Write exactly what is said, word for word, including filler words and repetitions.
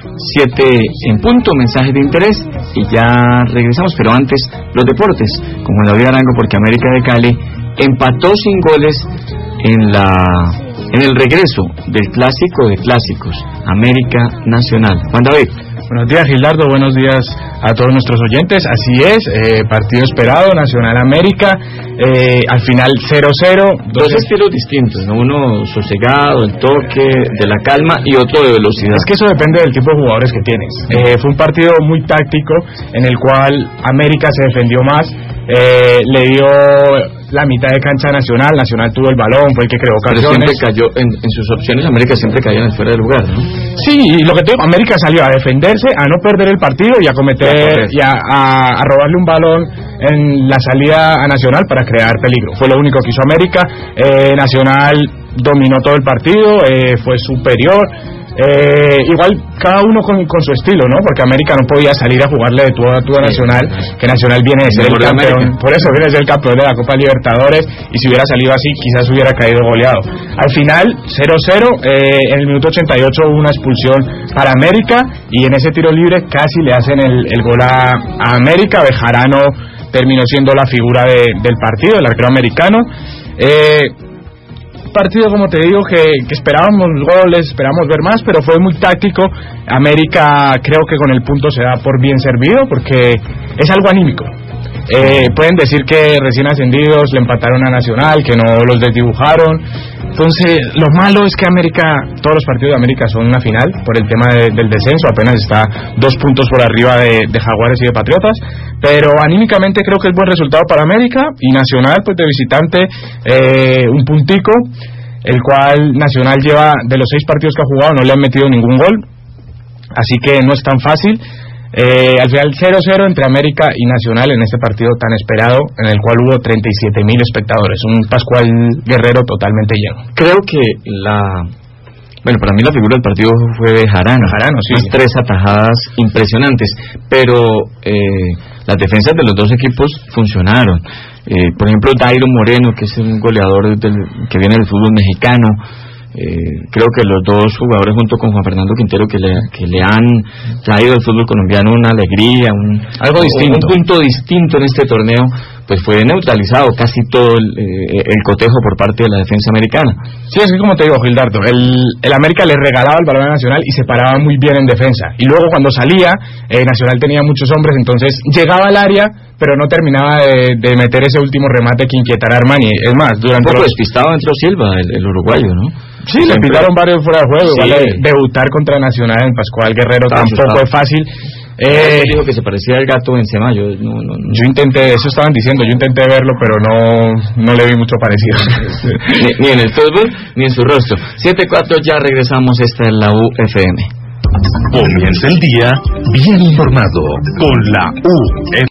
siete en punto, mensajes de interés y ya regresamos, pero antes los deportes con Juan David Arango, porque América de Cali empató sin goles en la en el regreso del clásico de clásicos, América Nacional. Juan David. Buenos días, Gilardo, buenos días a todos nuestros oyentes. Así es, eh, partido esperado, Nacional América, eh, al final cero cero. Dos estilos distintos, ¿no? Uno sosegado, el toque, de la calma, y otro de velocidad. Es que eso depende del tipo de jugadores que tienes. Eh, fue un partido muy táctico, en el cual América se defendió más, eh, le dio la mitad de cancha a Nacional, Nacional tuvo el balón, fue el que creó ocasiones. Pero siempre cayó, en, en sus opciones América siempre caía en fuera de lugar, ¿no? Sí, y lo que te digo, América salió a defenderse, a no perder el partido y a cometer, y a, a, a robarle un balón en la salida a Nacional para crear peligro. Fue lo único que hizo América. eh, Nacional dominó todo el partido, eh, fue superior. Eh, igual cada uno con, con su estilo, ¿no? Porque América no podía salir a jugarle de tú a tú a Nacional, que Nacional viene de ser el campeón, por eso viene de ser el campeón de la Copa Libertadores, y si hubiera salido así quizás hubiera caído goleado. Al final cero cero, eh, en el minuto ochenta y ocho hubo una expulsión para América, y en ese tiro libre casi le hacen el, el gol a, a América. Bejarano terminó siendo la figura de, del partido, el arquero americano. eh partido, como te digo, que, que esperábamos goles, esperábamos ver más, pero fue muy táctico. América creo que con el punto se da por bien servido, porque es algo anímico. Eh, pueden decir que recién ascendidos le empataron a Nacional, que no los desdibujaron. Entonces, lo malo es que América, todos los partidos de América son una final por el tema de, del descenso, apenas está dos puntos por arriba de, de Jaguares y de Patriotas, pero anímicamente creo que es buen resultado para América, y Nacional, pues de visitante, eh, un puntico, el cual Nacional lleva, de los seis partidos que ha jugado, no le han metido ningún gol, así que no es tan fácil. Eh, al final cero cero entre América y Nacional en este partido tan esperado, en el cual hubo treinta y siete mil espectadores, un Pascual Guerrero totalmente lleno. Creo que la bueno, para mí la figura del partido fue Bejarano, Bejarano, sí. Unas tres atajadas impresionantes, pero eh, las defensas de los dos equipos funcionaron. Eh, por ejemplo, Dairo Moreno, que es un goleador del, que viene del fútbol mexicano. Eh, creo que los dos jugadores junto con Juan Fernando Quintero que le, que le han traído al fútbol colombiano una alegría, un, algo distinto, un punto distinto en este torneo, pues fue neutralizado casi todo el, eh, el cotejo por parte de la defensa americana. Sí, es que como te digo, Gildardo, el, el América le regalaba el balón a Nacional y se paraba muy bien en defensa, y luego cuando salía, eh, Nacional tenía muchos hombres, entonces llegaba al área pero no terminaba de, de meter ese último remate que inquietara a Armani. Es más, durante un poco los... despistado entró Silva, el, el uruguayo, ¿no? Sí, le pitaron varios fuera de juego. Sí. Igual, debutar contra Nacional en Pascual Guerrero Está tampoco asustado. Es fácil. Eh, dijo que se parecía al gato Benzema. Yo, no, no, no. yo intenté, eso estaban diciendo, yo intenté verlo, pero no no le vi mucho parecido. ni, ni en el fútbol, ni en su rostro. siete cuatro, ya regresamos, esta es la U F M. Comienza el día bien informado con la U F M.